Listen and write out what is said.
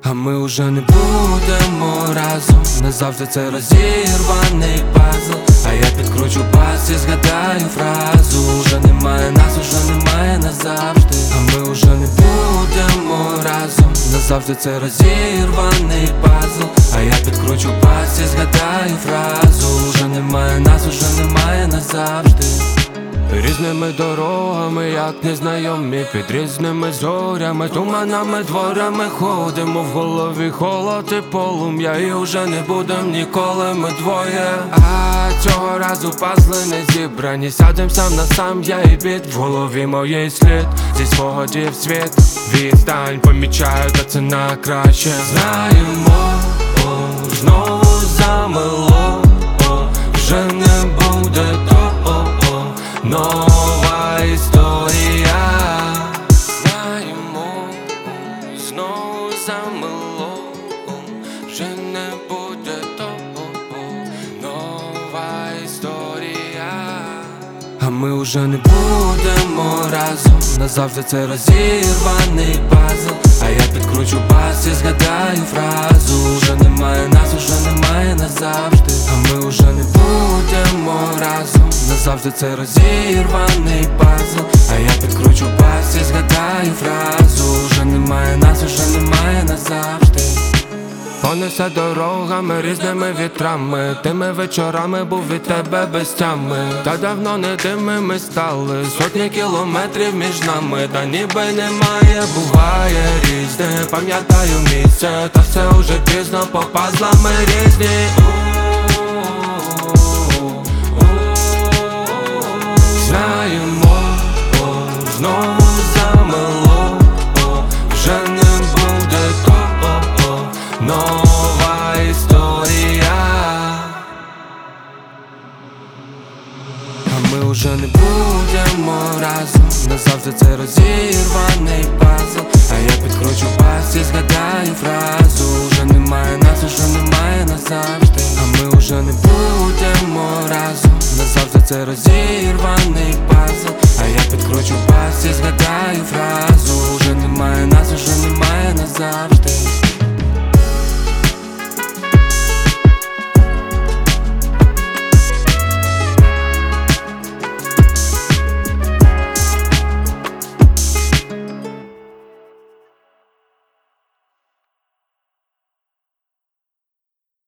А ми уже не будемо разом, назавжди це розірваний пазл. А я підкручу бас і згадаю фразу: уже немає нас, уже немає назавжди. А ми уже не будемо разом, назавжди це розірваний пазл. А я підкручу бас і згадаю фразу: уже немає нас, уже немає назавжди. Різними дорогами, як незнайомі, під різними зорями, туманами, дворами ходимо, в голові холод і полум'я, і вже не будем ніколи ми двоє. А цього разу пазли не зібрані, сядем сам на сам, я і біт, в голові моєї слід, зі спогадів світ, відстань помічаю, та це на краще. Знаємо, знову замело, вже не буде того. Нова історія. Знаємо, знову замело, вже не буде того. Нова історія. А ми уже не будемо разом, назавжди це розірваний пазл. А я підкручу бас і згадаю фразу: уже немає нас, уже немає назавжди. А ми уже не будемо разом, назавжди це розірваний пазл. А я підкручу бас і згадаю фразу: уже немає нас, уже немає назавжди. Понесе дорогами, різними вітрами, тими вечорами був від тебе без тями. Та давно не тими ми стали, сотні кілометрів між нами, та ніби немає, буває різне. Пам'ятаю місце, та все уже пізно, по пазлами різні. Знаємо, знову замело, вже не буде того. Нова історія. А ми уже не будемо разом, назавжди це розірваний пазл. А я підкручу бас і згадаю фразу: уже немає нас, уже немає назавжди. А ми уже не будемо разом, назавжди це розірваний.